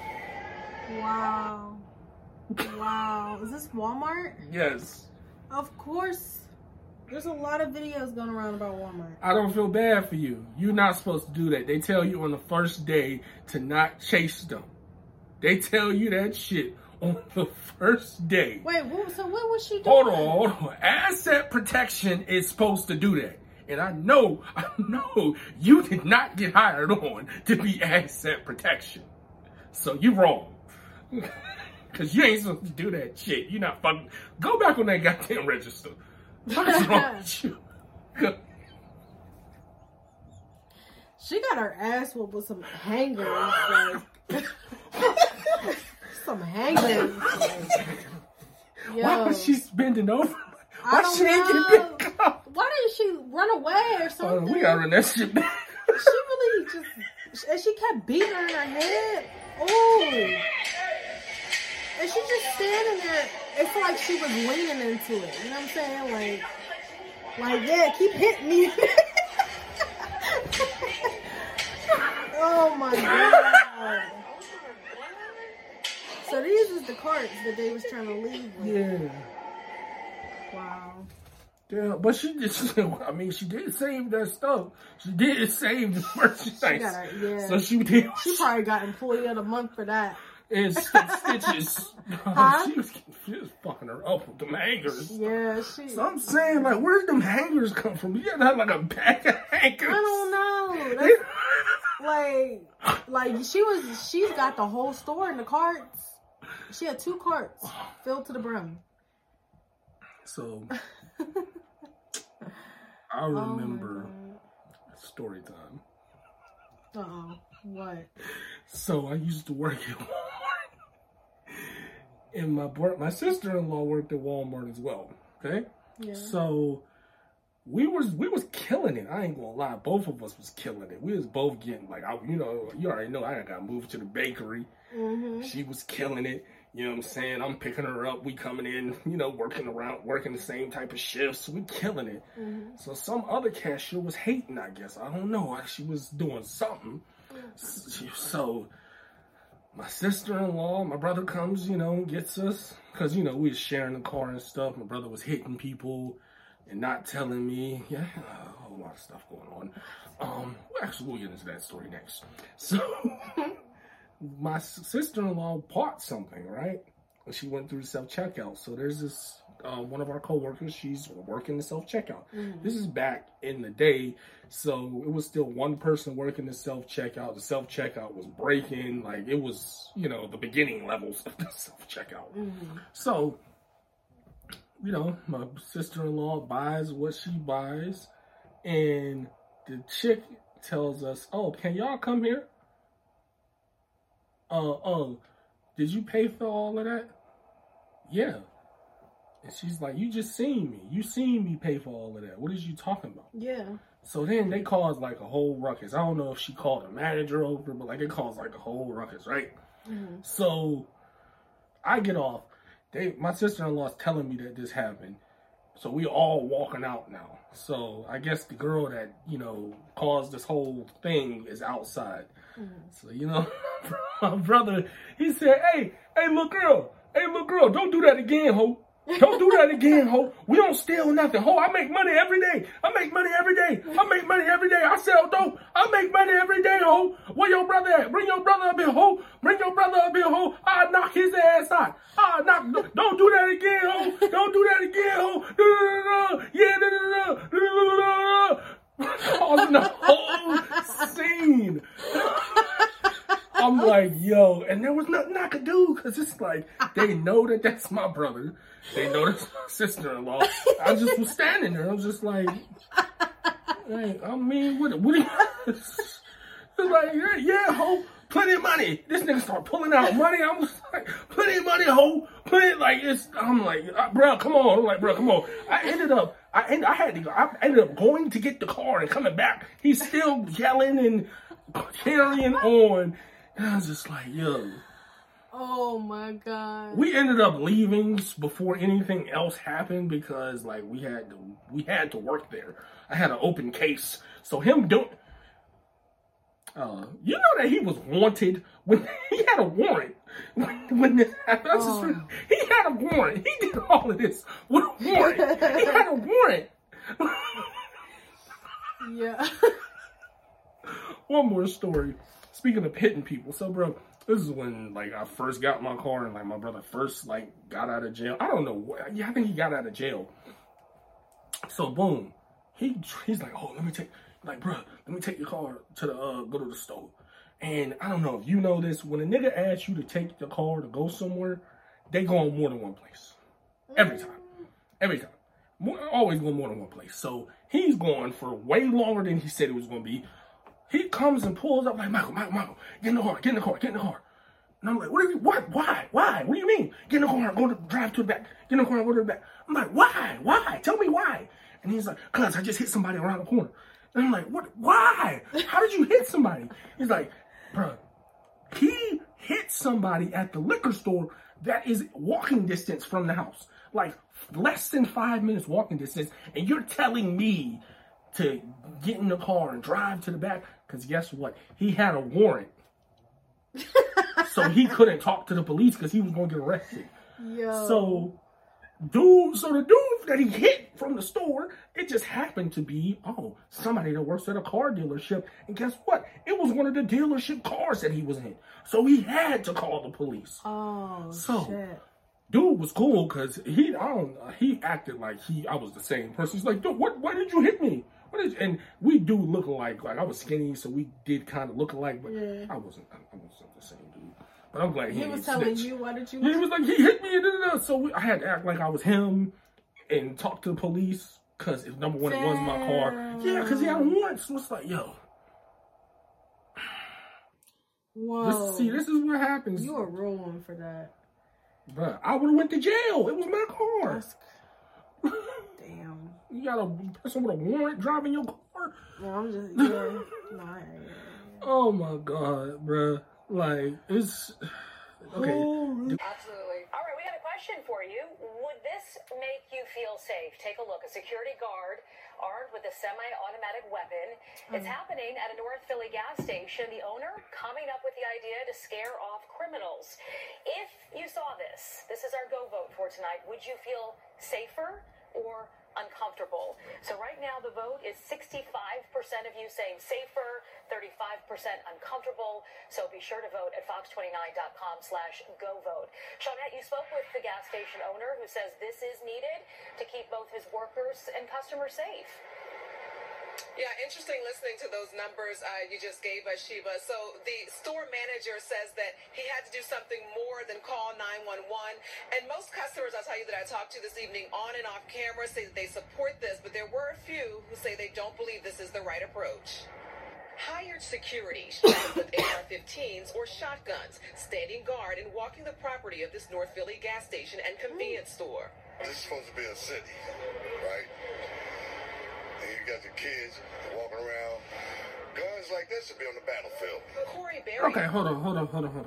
Wow. Wow. Is this Walmart? Yes. Of course. There's a lot of videos going around about Walmart. I don't feel bad for you. You're not supposed to do that. They tell you on the first day to not chase them. They tell you that shit on the first day. Wait, so what was she doing? Hold on. Asset protection is supposed to do that. And I know you did not get hired on to be asset protection. So you're wrong. Because you ain't supposed to do that shit. You're not fucking. Go back on that goddamn register. What's wrong with you? She got her ass whooped with some hangers. Like, some hangers. Like, why was she bending over? Why she didn't get picked up? Why didn't she run away or something? We gotta run that shit back. She really just, and she kept beating her in her head. Ooh. And she just standing there. It's like she was leaning into it. You know what I'm saying? Like, yeah, keep hitting me. Oh my God. So these is the carts that they was trying to leave with. Yeah. Wow. Yeah, but she did save that stuff. She did save the merchandise. So she did. She probably got Employee of the Month for that. And stitches. Huh? She was fucking her up with them hangers. Yeah, So I'm saying, like, where'd them hangers come from? You gotta have like a bag of hangers. I don't know. That's, like she's got the whole store in the carts. She had 2 carts filled to the brim. So I remember story time. Uh-oh. What? So I used to work at Walmart. And my sister-in-law worked at Walmart as well. Okay? Yeah. So we was killing it. I ain't gonna lie. Both of us was killing it. We was both getting like, you already know I got moved to the bakery. Mm-hmm. She was killing it. You know what I'm saying? I'm picking her up. We coming in, working the same type of shifts. We killing it. Mm-hmm. So some other cashier was hating, I guess. I don't know. She was doing something. So my sister-in-law, my brother comes, and gets us. Because, we was sharing the car and stuff. My brother was hitting people and not telling me. Yeah, a whole lot of stuff going on. Actually, we'll get into that story next. So my sister-in-law bought something, right? And she went through the self-checkout. So there's this, one of our coworkers, she's working the self-checkout. Mm-hmm. This is back in the day. So it was still one person working the self-checkout. The self-checkout was breaking. Like, it was, the beginning levels of the self-checkout. Mm-hmm. So, my sister-in-law buys what she buys. And the chick tells us, oh, can y'all come here? Did you pay for all of that? Yeah. And she's like, you just seen me. You seen me pay for all of that. What is you talking about? Yeah. So then they caused like a whole ruckus. I don't know if she called a manager over, but like it caused like a whole ruckus, right? Mm-hmm. So I get off. My sister-in-law's telling me that this happened. So we all walking out now. So I guess the girl that, caused this whole thing is outside. Mm-hmm. So, my brother, he said, hey, little girl, don't do that again, ho. Don't do that again, ho. We don't steal nothing, ho. I make money every day. I sell dope. I make money every day, ho. Where your brother at? Bring your brother up here, ho. I'll knock his ass out. Don't do that again, ho. Don't do that again, ho. Yeah, causing the whole scene. I'm like, yo, and there was nothing I could do because it's like, they know that that's my brother. They know that's my sister-in-law. I just was standing there. I was just like, I mean, what do you, it's like, yeah, ho, plenty of money. This nigga started pulling out money. I was like, plenty of money, ho, I'm like, bro, come on. I'm like, bro, come on. I ended up going to get the car and coming back. He's still yelling and carrying on. And I was just like, yo. Oh my God. We ended up leaving before anything else happened because like we had to work there. I had an open case. So him you know that he was wanted when he had a warrant. When this happened, he had a warrant. He did all of this with a warrant. He had a warrant. Yeah. One more story. Speaking of hitting people, so bro, this is when like I first got my car and like my brother first like got out of jail. I don't know. Yeah, I think he got out of jail. So boom, he's like, oh, let me take your car to the go to the store. And I don't know if you know this, when a nigga asks you to take the car to go somewhere, they go on more than one place. Every time. Always go more than one place. So he's going for way longer than he said it was going to be. He comes and pulls up like, Michael, get in the car. And I'm like, what? Why? What do you mean? Get in the car, drive to the back. Get in the car, go to the back. I'm like, why? Tell me why. And he's like, cause I just hit somebody around the corner. And I'm like, what? Why? How did you hit somebody? He's like, bro, he hit somebody at the liquor store that is walking distance from the house. Like less than 5 minutes walking distance. And you're telling me to get in the car and drive to the back? Because guess what? He had a warrant. So he couldn't talk to the police because he was going to get arrested. Yo. So the dude that he hit from the store, it just happened to be, somebody that works at a car dealership. And guess what? It was one of the dealership cars that he was in. So he had to call the police. Shit. Dude was cool because he acted like I was the same person. He's like, dude, why did you hit me? And we do look alike. Like I was skinny, so we did kind of look alike, but yeah. I wasn't the same dude. But I'm glad he was telling you, why did you? He was like, he hit me, and so I had to act like I was him and talk to the police because number one, it was my car. Yeah, because he had a warrant. So it's like, yo, Whoa. This is what happens. You a real one for that. Bruh, I would have went to jail. It was my car. Damn. You got a person with a warrant driving your car? No, I'm just, yeah. No, Oh my God, bruh. Like, it's... Okay. Absolutely. All right, we got a question for you. Would this make you feel safe? Take a look. A security guard armed with a semi-automatic weapon. It's happening at a North Philly gas station. The owner coming up with the idea to scare off criminals. If you saw this is our go vote for tonight. Would you feel safer or uncomfortable? So right now the vote is 65% of you saying safer, 35% uncomfortable. So be sure to vote at fox29.com/go vote. Shawnette, you spoke with the gas station owner who says this is needed to keep both his workers and customers safe. Yeah, interesting listening to those numbers you just gave us, Sheba. So the store manager says that he had to do something more than call 911. And most customers, I'll tell you, that I talked to this evening on and off camera say that they support this, but there were a few who say they don't believe this is the right approach. Hired security strapped with AR-15s or shotguns, standing guard and walking the property of this North Philly gas station and convenience store. This is supposed to be a city, right? And you got the kids walking around. Guns like this should be on the battlefield. Corey Berry. Okay, hold on.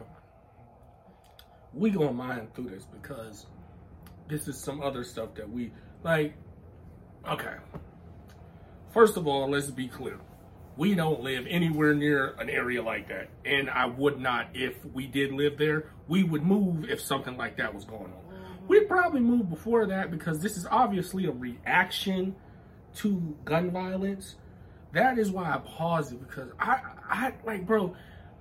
We gonna mine through this because this is some other stuff that we like. Okay. First of all, let's be clear. We don't live anywhere near an area like that. And I would not, if we did live there, we would move if something like that was going on. We'd probably move before that because this is obviously a reaction to gun violence. That is why I paused it, because I like, bro,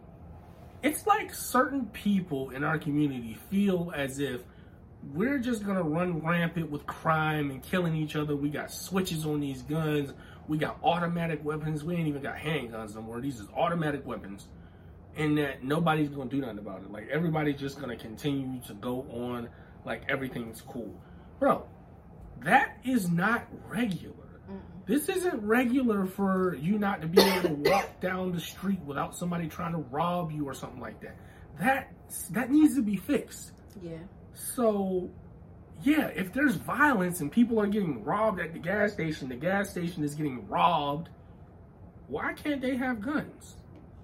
it's like certain people in our community feel as if we're just gonna run rampant with crime and killing each other. We got switches on these guns. We got automatic weapons. We ain't even got handguns no more. These is automatic weapons. And that nobody's gonna do nothing about it. Like, everybody's just gonna continue to go on like everything's cool. Bro, that is not regular. This isn't regular for you not to be able to walk down the street without somebody trying to rob you or something like that. That needs to be fixed. Yeah. So, yeah, if there's violence and people are getting robbed at the gas station is getting robbed, why can't they have guns?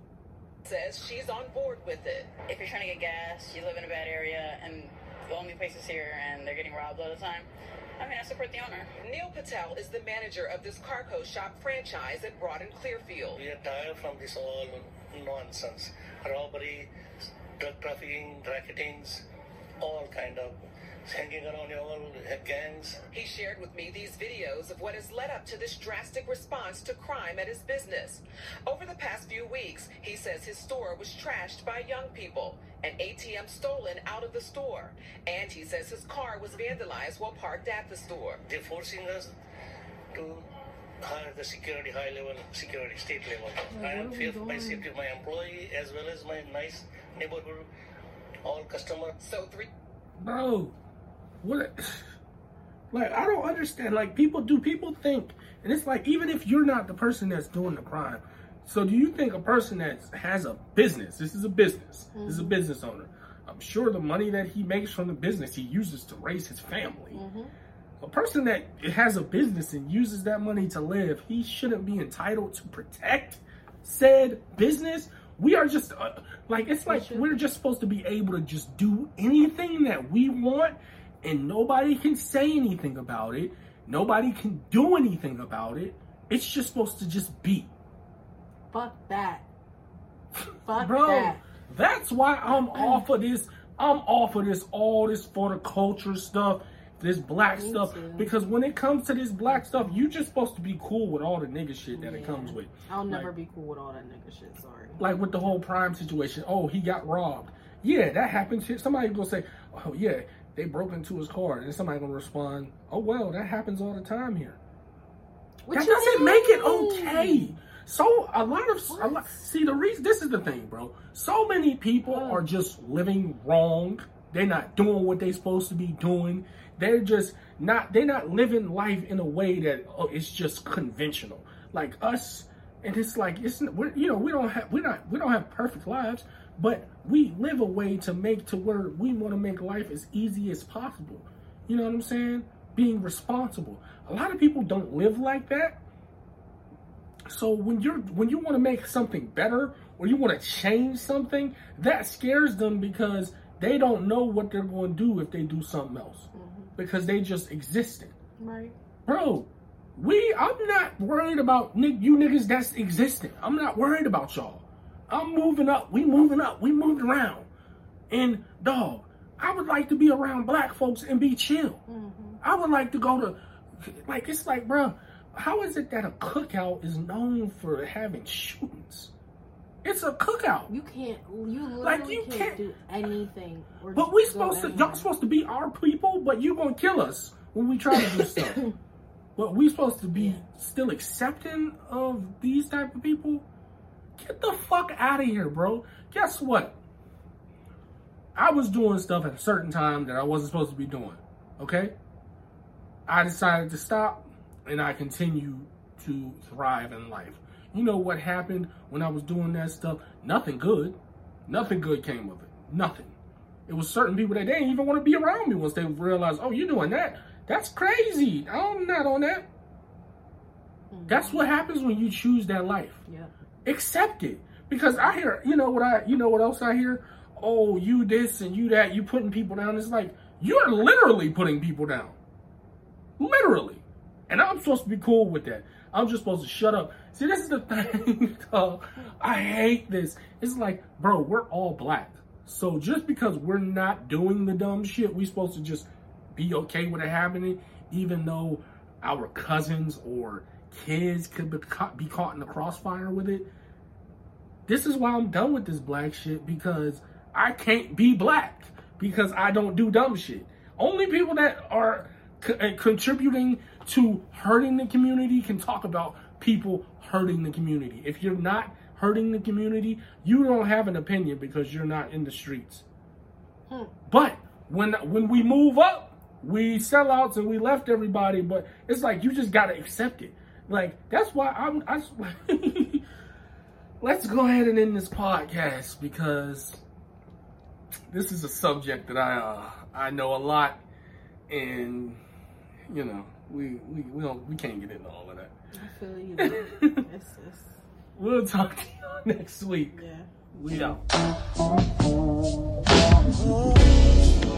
Says she's on board with it. If you're trying to get gas, you live in a bad area, and the only place is here, and they're getting robbed all the time, I mean, I support the owner. Neil Patel is the manager of this Carco Shop franchise at Broad and Clearfield. We are tired from this all nonsense. Robbery, drug trafficking, racketings, all kind of hanging around all gangs. He shared with me these videos of what has led up to this drastic response to crime at his business. Over the past few weeks, he says his store was trashed by young people, an ATM stolen out of the store, and he says his car was vandalized while parked at the store. They're forcing us to hire the security, high-level security, state level. I am fearful my safety of my employee as well as my nice neighborhood, all customers. So Bro, what? Like, I don't understand. Like, people think, and it's like, even if you're not the person that's doing the crime, so do you think a person that has a business, this is a business, this is a business owner, I'm sure the money that he makes from the business he uses to raise his family. A person that has a business and uses that money to live, he shouldn't be entitled to protect said business. We are just, it's like we're just supposed to be able to just do anything that we want, and nobody can say anything about it. Nobody can do anything about it. It's just supposed to just be. Fuck that. Fuck Bro, that. That's why I'm off of this. I'm off of this, all this for the culture stuff, this black stuff. Too. Because when it comes to this black stuff, you just supposed to be cool with all the nigga shit that it comes with. I'll never be cool with all that nigga shit, sorry. Like with the whole Prime situation. Oh, he got robbed. Yeah, that happens here. Somebody gonna say, oh yeah, they broke into his car. And then somebody gonna respond, oh well, that happens all the time here. That doesn't make it okay. So see, the reason, this is the thing, bro. So many people are just living wrong. They're not doing what they're supposed to be doing. They're not living life in a way that it's just conventional. Like us And it's like, we don't have perfect lives, but we live a way to make to where we want to make life as easy as possible. You know what I'm saying? Being responsible. A lot of people don't live like that. So when you want to make something better or you want to change something, that scares them because they don't know what they're going to do if they do something else. Because they just existing. Right. Bro, I'm not worried about you niggas that's existing. I'm not worried about y'all. I'm moving up. We moving up. We moved around. And dog, I would like to be around black folks and be chill. I would like to go to, like, it's like, bro, how is it that a cookout is known for having shootings? It's a cookout. You literally can't do anything. But y'all supposed to be our people, but you gonna kill us when we try to do stuff. But we supposed to be still accepting of these type of people? Get the fuck out of here, bro. Guess what? I was doing stuff at a certain time that I wasn't supposed to be doing, okay? I decided to stop, and I continue to thrive in life. You know what happened when I was doing that stuff? Nothing good. Nothing good came of it. Nothing. It was certain people that they didn't even want to be around me once they realized, oh, you're doing that? That's crazy. I'm not on that. That's what happens when you choose that life. Yeah. Accept it. Because I hear, you know what else I hear? Oh, you this and you that, you putting people down. It's like, you're literally putting people down. Literally. And I'm supposed to be cool with that. I'm just supposed to shut up. See, this is the thing, dog. I hate this. It's like, bro, we're all black. So just because we're not doing the dumb shit, we're supposed to just be okay with it happening, even though our cousins or kids could be caught in the crossfire with it. This is why I'm done with this black shit, because I can't be black because I don't do dumb shit. Only people that are contributing to hurting the community can talk about people hurting the community. If you're not hurting the community, you don't have an opinion because you're not in the streets. But when we move up, we sellouts and we left everybody, but it's like you just gotta accept it. Like, that's why I let's go ahead and end this podcast, because this is a subject that I know a lot, and you know, we can't get into all of that. I feel you. We'll talk to you next week. Yeah. We out.